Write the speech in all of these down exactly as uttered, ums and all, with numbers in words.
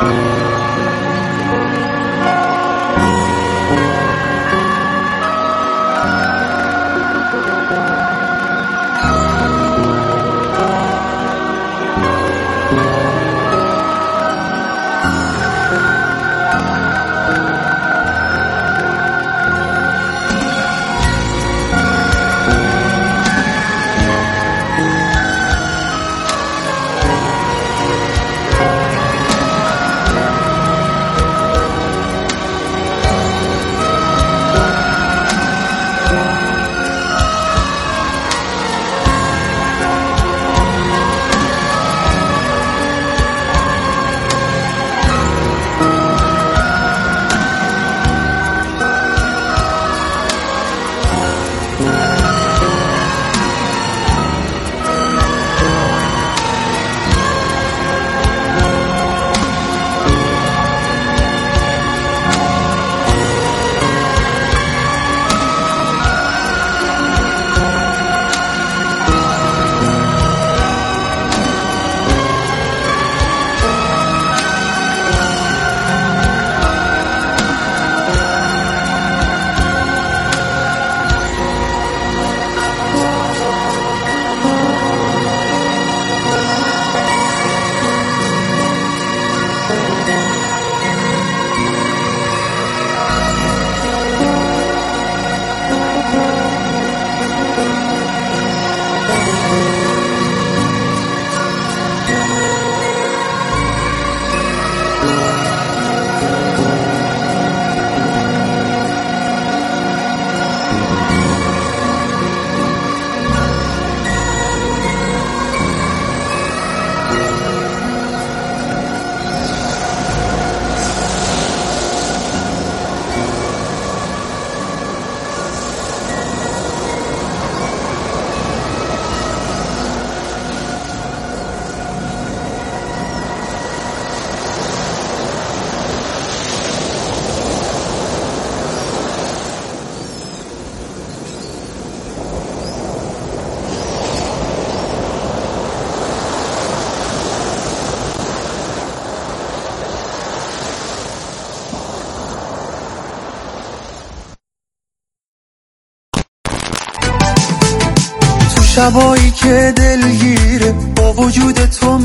شبایی که دلگیره با وجود تو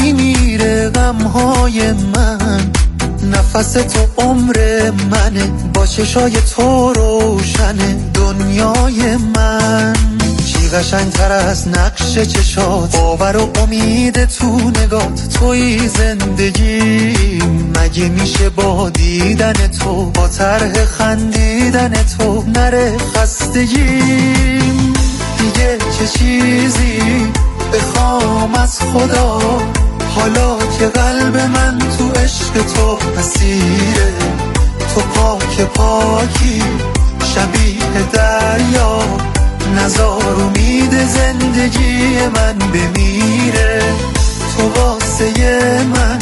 میمیره غمهای من، نفس تو عمر منه، با چشای تو روشنه دنیای من. چی قشنگتر از نقش چشات، باور و امید تو نگات، توی زندگی مگه میشه با دیدن تو، با طرح خندیدن تو نره خستگیم. دیگه چه چیزی بخوام از خدا، حالا که قلب من تو عشق تو اسیره. تو پاک پاکی شبیه دریا، نزار امید زندگی من بمیره. تو واسه من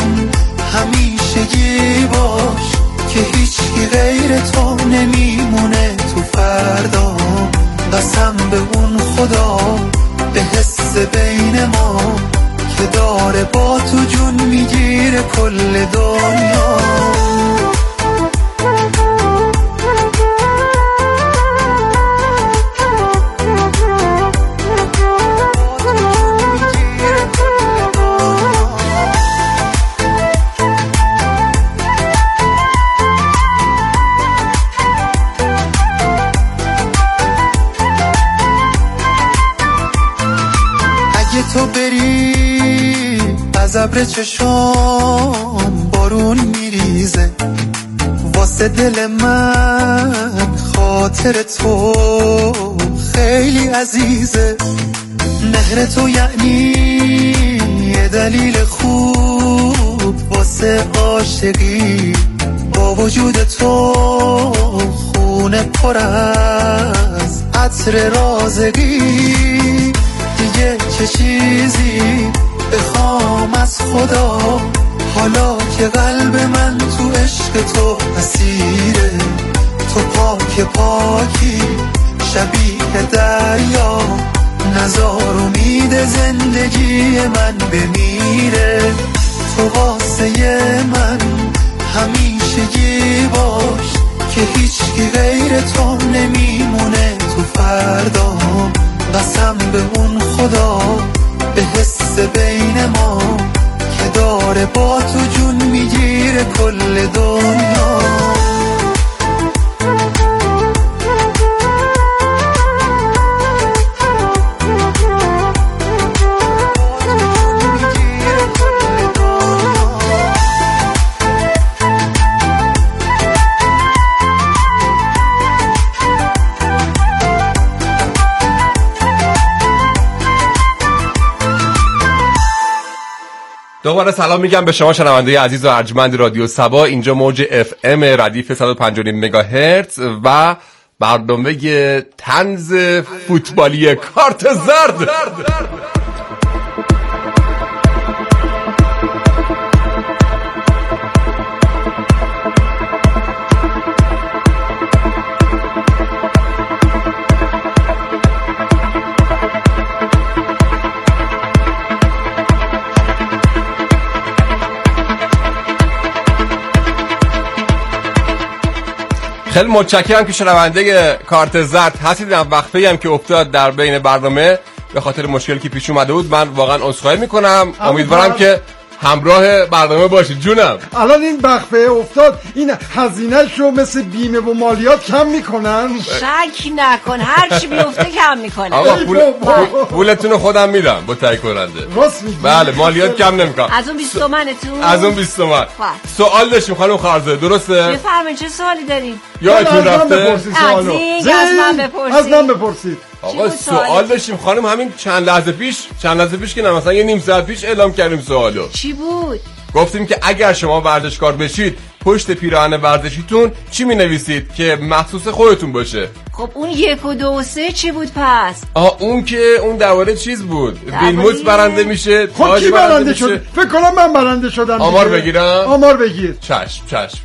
همیشگی باش، که هیچی غیر تو نمیمونه تو فردا. قسم به اون خدا به حس بین ما، که داره با تو جون میگیره کل دنیا. تو بری از ابر چشام بارون میریزه، واسه دل من خاطر تو خیلی عزیزه. مهر تو یعنی یه دلیل خوب واسه عاشقی، با وجود تو خونه پر از عطر رازگی. دیگه چه چیزی بخوام از خدا، حالا که قلب من تو عشق تو اسیره. تو پاک پاکی شبیه دریا، نزار امید زندگی من بمیره. تو واسه من که هیچکی غیر تو نمیمونه تو فردا. قسم به اون خدا به حس بین ما که داره با تو جون میگیره کل دنیا. دوباره سلام میگم به شما شنونده عزیز و ارجمند رادیو سبا. اینجا موج اف ام ردیف صد و پنج و نیم مگاهرتز و برنامه طنز فوتبالی کارت زرد. خیلی متشکرم که شنونده کارت زرد هستید. وقفه‌ای هم که افتاد در بین برنامه به خاطر مشکلی که پیش اومده بود من واقعا عذرخواهی میکنم. امیدوارم که همراه برنامه باشید. جونم الان این وقفه افتاد، این هزینه‌ش رو مثل بیمه و مالیات کم میکنن؟ شک نکن هر چی بیفته کم میکنن. آقا پول پولتون رو خودم میدم با تایید کننده. راست میگی؟ بله مالیات کم نمیکنم. از اون بیست تومنتون؟ از اون بیست تومن. سوال داشتیم خانم خارزه، درسته؟ بفرمایید چه سوالی دارین؟ یادتون رفته؟ از من بپرسید. از من بپرسید. آقا سوال داشتیم خانم، همین چند لحظه پیش چند لحظه پیش که نه مثلا یه نیم ساعت پیش اعلام کردیم سوالو. چی بود؟ گفتیم که اگر شما ورزشکار بشید پشت پیراهن ورزشیتون چی می نویسید که مخصوص خودتون باشه؟ خب اون یک و دو و سه چی بود پس؟ آه اون که اون دوره چیز بود، ویلموتس برنده میشه. خب کی برنده شد؟ فکر کنم من برنده شدم. آمار بگیرم؟ آمار بگیر. چشم چشم.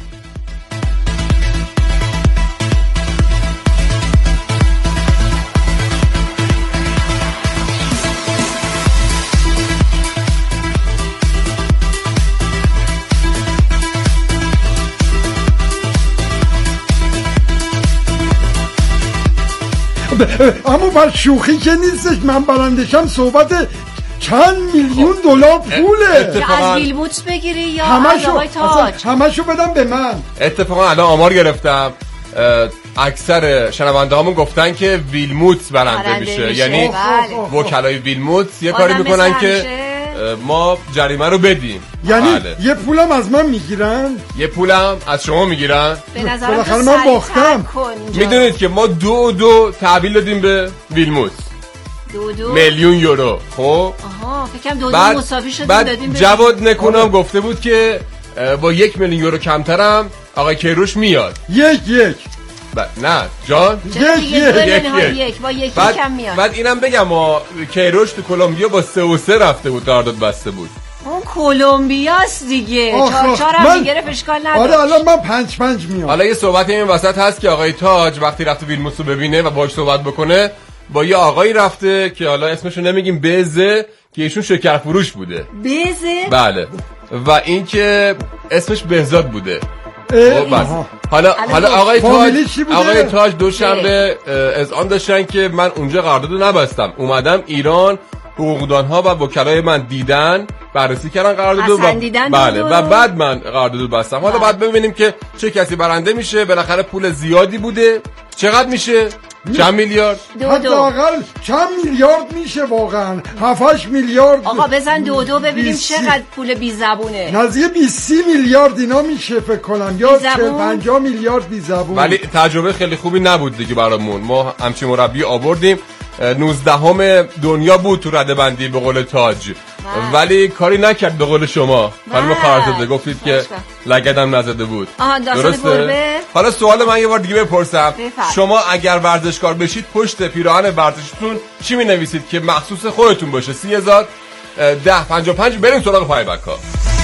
اما بر شوخی که نیستش، من برندشم صحبت چند میلیون دلار پوله. از ویلموتس بگیری یا از آقای تاج؟ همشو بدم به من. اتفاقا الان آمار گرفتم، اکثر شنونده هامون گفتن که ویلموتس برنده, برنده میشه, میشه. یعنی بله. وکلای ویلموتس یه کاری میکنن که ما جریمه رو بدیم. یعنی بله. یه پولم از من میگیرن؟ یه پولم از شما میگیرن؟ به نظرم تو من باختم. میدونید که ما دو دو تحویل دادیم به ویلموتس، دو دو میلیون یورو. خب آها فکرم دو دو مساوی شد دادیم. جواد نکنم گفته بود که با یک میلیون یورو کمترم آقای کیروش میاد. یک یک نه جان یک یک یک با یک کم میاد. بعد اینم بگم ما کیروش تو کلمبیا با سه و سه رفته بود، قرارداد بسته بود. اون کلمبیاست دیگه، چهار چهار هم میگرفت اشکال نداره. آره الان من پنج پنج میام. حالا یه صحبتی این وسط هست که آقای تاج وقتی رفته ویلموتس رو ببینه و باهاش صحبت بکنه با یه آقایی رفته که حالا اسمشو نمیگیم، بزه، که ایشون شکر فروش بوده. بزه؟ بله. و این که اسمش بهزاد بوده. حالا حالا آقای تاج آقای تاج دوشنبه از آن داشتن که من اونجا قراردادو نبستم، اومدم ایران، حقوقدان‌ها و وکلای من دیدن، بررسی کردن قراردادو و بله و بعد من قراردادو بستم. حالا بعد ببینیم که چه کسی برنده میشه. بالاخره پول زیادی بوده. چقدر میشه؟ چند میلیارد؟ حداقل چند میلیارد میشه واقعا؟ هفت میلیارد. آقا بزن دو دو ببینیم چقدر پول بی زبونه. نزدیک بیست میلیارد اینا میشه فکر کنم، یا پنجاه میلیارد بی زبون. ولی تجربه خیلی خوبی نبود دیگه برامون. ما همچین مربی آوردیم، نوزدهم دنیا بود تو رده بندی به قول تاج، ولی کاری نکرد به قول شما خانم خارزاده، گفتید که لگدم نزده بود. درسته؟ حالا سوال من یه بار دیگه بپرسم، شما اگر ورزشکار بشید پشت پیراهن ورزشتون چی می نویسید که مخصوص خودتون باشه؟ سی هزار ده پنجاه و پنج. بریم سراغ پایبک ها.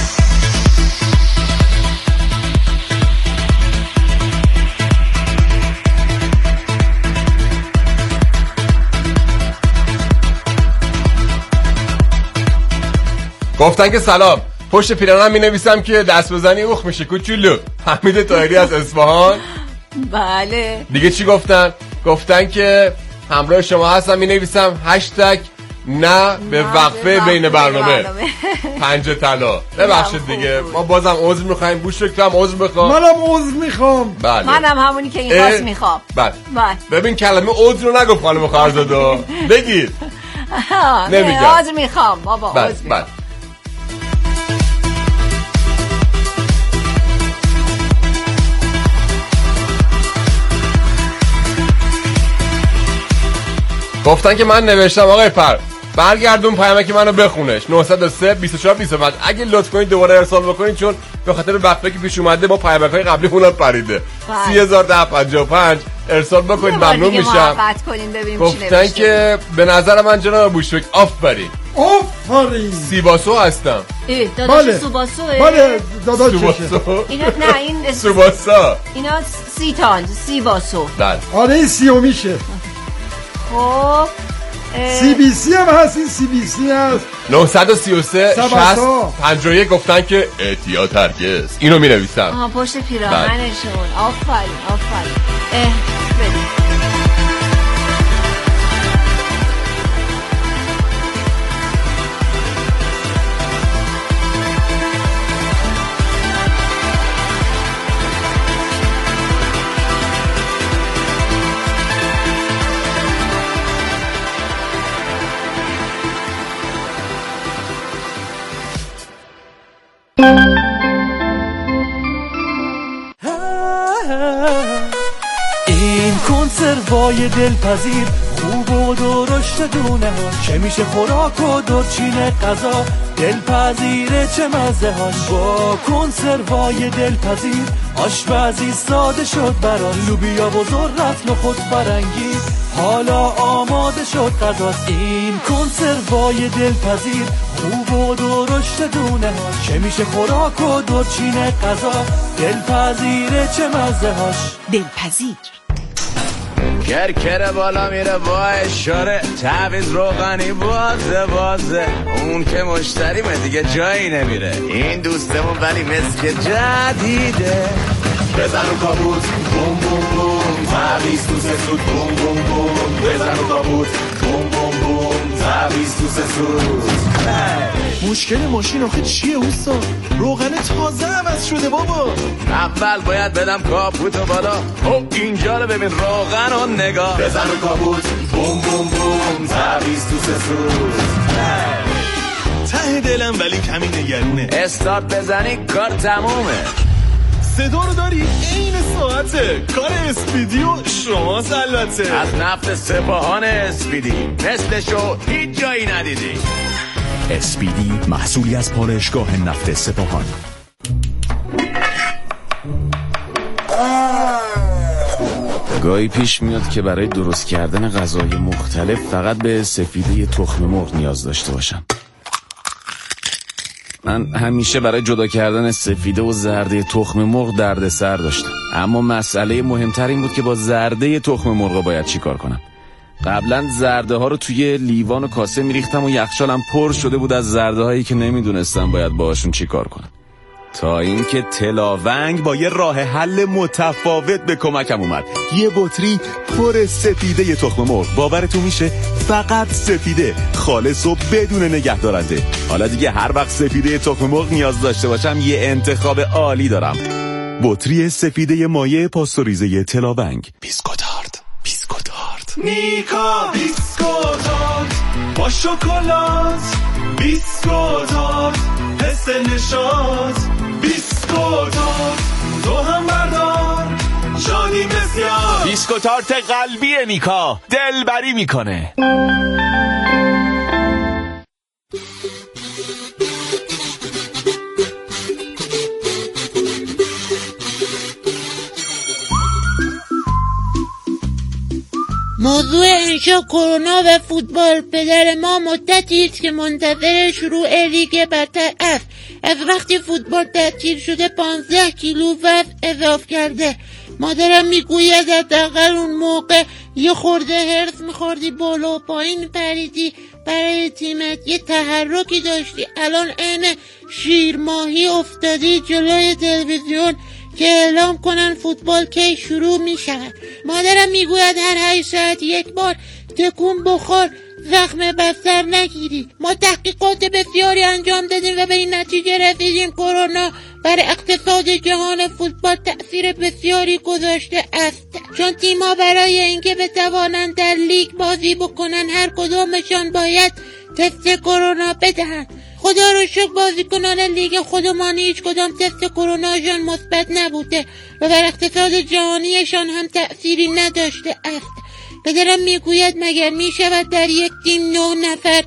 گفتن که سلام، پشت پیراهنم می نویسم که دست بزنی اوخ میشه کوچولو. حمید طاهری از اصفهان. بله. دیگه چی گفتن؟ گفتن که همراه شما هستم، می نویسم هشتگ نه به وقفه بین برنامه پنج طلا. ببخشید دیگه ما بازم عذر میخوایم. بوشک تو هم عذر بخوام. منم عذر میخوام. بله. منم همونی که این خواست میخوام. بله. ببین کلمه عذر رو نگفت خانم خارزاده. بگید. نمیگم. عذر میخوام بابا. عذر میخوام. گفتن که من نوشتم آقای پر برگردون پیامک منو بخونش. نه صفر سه بیست و چهار بیست و پنج. اگه لطف کنید دوباره ارسال بکنید چون به خاطر وقفه که پیش اومده با پیامک‌های قبلی اونم پریده. سی هزار و ده پنجاه و پنج ارسال بکنید ممنون میشم. گفتن که به نظر من جناب بوشک آفرین. آفرین. سیباسو هستم. ای داداش سوباسوه. بله داداش سوباسو. اینا نه این سوباسا. اینا سیتان سیباسو. بله. آره سیومیشه. خب سی بی سی هم هست. این سی بی سی هست. نه سه سه شصت پنجاه و یک. گفتن که احتیاط هرگز. اینو می نویسم. آها پشت پیراهنشون. آفرین آفرین. اه بده. این کنسروای دلپذیر خوب و درشت دونه ها چه میشه خوراک و دورچین غذا دلپذیره چه مزه هاش با کنسروای دلپذیر آشپزی ساده شد برای لوبیا و ذرت نخود فرنگی حالا آماده شد غذاست این کنسروای دلپذیر خوب و درشت دونه ها چه میشه خوراک و دورچین غذا دلپذیره چه مزه هاش دلپذیر کرکره بالا میره با اشاره تعویض روغنی بازه بازه اون که مشتریمه دیگه جایی نمیره این دوستمون ولی مسک جدیده بزن و کابوت بوم بوم بوم تعویض تو سه سود بوم بوم بوم بزن و کابوت بوم بوم بوم تعویض تو سه سود مشکل ماشین آخه چیه اوستا؟ روغن تازه عوض شده بابا. اول باید بدم کاپوتو بالا. او اینجا رو ببین روغن و نگاه. بزن و کاپوت بوم بوم بوم تعویض تو سه سوز. ته دلم ولی کمی نگرونه. استارت بزنی کار تمومه. صدا رو داری این ساعته کار اسپیدی و شماست البته. از نفت سپاهان اسپیدی مثلشو هیچ جایی ندیدی. اسپیدی محصولی از پالایشگاه نفت سپاهان. گاهی پیش میاد که برای درست کردن غذای مختلف فقط به سفیده تخم مرغ نیاز داشته باشم. من همیشه برای جدا کردن سفیده و زرده تخم مرغ دردسر داشتم، اما مسئله مهمتر این بود که با زرده تخم مرغ باید چی کار کنم. قبلا زرده ها رو توی لیوان و کاسه میریختم و یخچالم پر شده بود از زرده هایی که نمیدونستم باید باهاشون چی کار کنم، تا اینکه تلاونگ با یه راه حل متفاوت به کمکم اومد. یه بطری پر سفیده تخم مرغ، باورتون میشه فقط سفیده، خالص و بدون نگهدارنده. حالا دیگه هر وقت سفیده تخم مرغ نیاز داشته باشم یه انتخاب عالی دارم. بطری سفیده مایع پاستوریزه تلاونگ. بیسکوتارد بیسکوتارد نیکا بیسکوتارد با شکلات، بیسکوتارد حس نشاط، بیسکوتارد تو هم بردار شادی بسیار. بیسکوتارت قلبی نیکا دلبری میکنه. موضوع انشا کرونا و فوتبال. پدر ما مدتی است که منتظر شروع لیگ برتر است. از وقتی فوتبال تعطیل شده پانزده کیلو وزن اضافه کرده. مادرم میگوید حداقل اون موقع یه خورده هرس میخوردی بالا و پایین پریدی برای تیمت، یه تحرکی داشتی، الان عین شیر ماهی افتادی جلوی تلویزیون که اعلام کنن فوتبال کی شروع می شود. مادرم میگوید هر هشت ساعت یک بار تکون بخور، زخم بستر نگیری. ما تحقیقات بسیاری انجام دادیم و به این نتیجه رسیدیم کرونا بر اقتصاد جهان فوتبال تأثیر بسیاری گذاشته است، چون تیم‌ها برای اینکه بتوانند در لیگ بازی بکنن هر کدامشان باید تست کرونا بدهند. خدا رو شکر بازیکنان لیگ خودمان هیچ کدام تست کروناشان مثبت نبوده و بر اقتصاد جهانیشان هم تأثیری نداشته است. پدرم میگوید مگر میشود در یک تیم نه نفر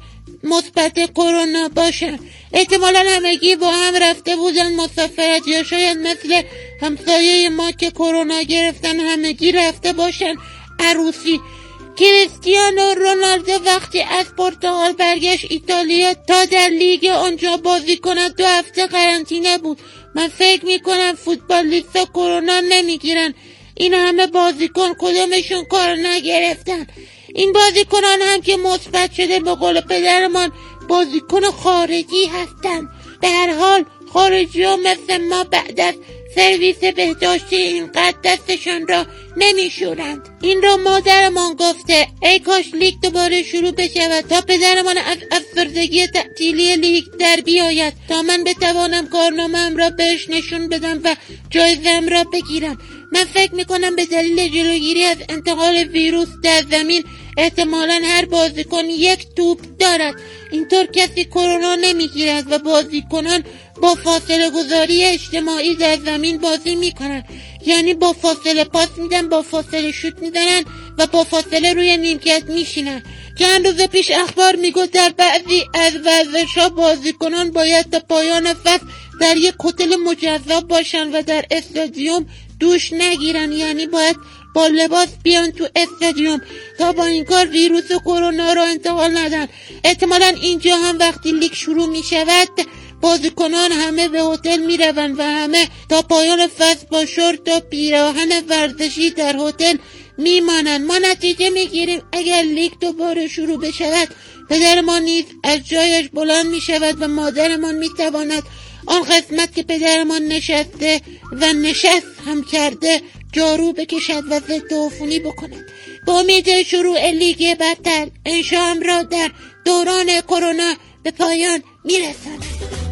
مثبت کرونا باشن؟ احتمالاً همگی با هم رفته بودن مسافرت، یا شاید مثل همسایه ما که کرونا گرفتن همگی رفته باشن عروسی. کریستیانو رونالدو وقتی از پرتغال برگشت ایتالیا تا در لیگ آنجا بازی کند دو هفته قرنطینه بود. من فکر میکنم فوتبالیستا کرونا نمیگیرن. این همه بازیکن کدومشون کار نگرفتن؟ این بازیکنان هم که مثبت شده به قول پدرمان بازیکن خارجی هستن. به هر حال خارجی ها مثل ما بعد از سرویس بهداشتی اینقدر دستشان را نمیشورند. این را مادرمان گفته. ای کاش لیگ دوباره شروع بشود تا پدرمان از افسردگی تعطیلی لیگ در بیاید، تا من بتوانم کارنامه‌ام را بهش نشون بدم و جایزه‌ام را بگیرم. من فکر میکنم به دلیل جلوگیری از انتقال ویروس در زمین احتمالاً هر بازیکن یک توپ دارد. اینطور کسی کرونا نمیگیرد و بازیکنان با فاصله گذاری اجتماعی در زمین بازی میکنن، یعنی با فاصله پاس میدن، با فاصله شوت میزنن و با فاصله روی نیمکت میشینن. چند روز پیش اخبار میگفت در بعضی از ورزش‌ها بازیکنان باید تا پایان فصل در یک هتل مجزا باشن و در استادیوم دوش نگیرن، یعنی باید با لباس بیان تو استادیوم تا با این کار ویروس کرونا را انتقال ندن. احتمالاً اینجا هم وقتی لیگ شروع می شود بازیکنان همه به هتل می روند و همه تا پایان فصل با شورت و پیراهن ورزشی در هتل می مانند. ما نتیجه می گیریم اگر لیگ دوباره شروع بشود پدرمان نیز از جایش بلند می شود و مادرمان می تواند آن قسمت که پدرمان نشسته و نشست هم کرده جارو بکشد و ضد عفونی بکند. با امید شروع لیگ برتر انشام را در دوران کرونا به پایان میرساند.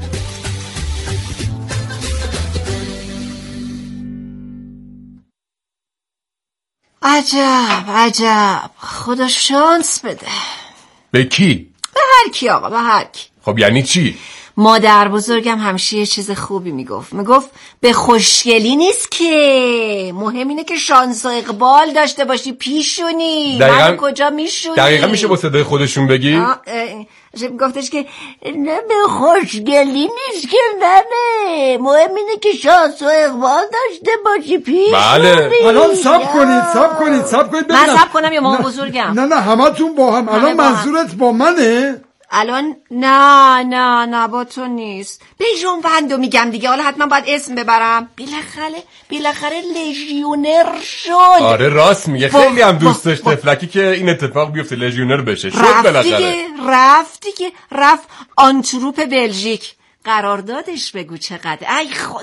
عجب عجب، خدا شانس بده. به کی؟ به هر کی آقا، به هر کی. خب یعنی چی؟ مادر بزرگم همیشه یه چیز خوبی میگفت. میگفت به خوشگلی نیست که، مهم اینه که شانس و اقبال داشته باشی پیشونی. من کجا میشونی؟ دقیقا میشه با صدای خودشون بگی؟ گفتش که نه به خوشگلی نیست که ننه، مهم اینه که شانس و اقبال داشته باشی پیشونی. بله. الان سب کنید سب کنید سب کنید من سب کنم یا مامان بزرگم؟ نه نه همه تون با هم. الان منظورت با منه؟ الان نه نه نه با تو نیست. بیجون بندو میگم دیگه، حالا حتما باید اسم ببرم. بالاخره بالاخره لژیونر شد. آره راست میگه، خیلی هم دوست داشت تفلکی که این اتفاق بیفته، لژیونر بشه. شد بالاخره. رفت دیگه رفت دیگه رفت آنتروپ بلژیک. قراردادش بگو چقدر. ای خدا.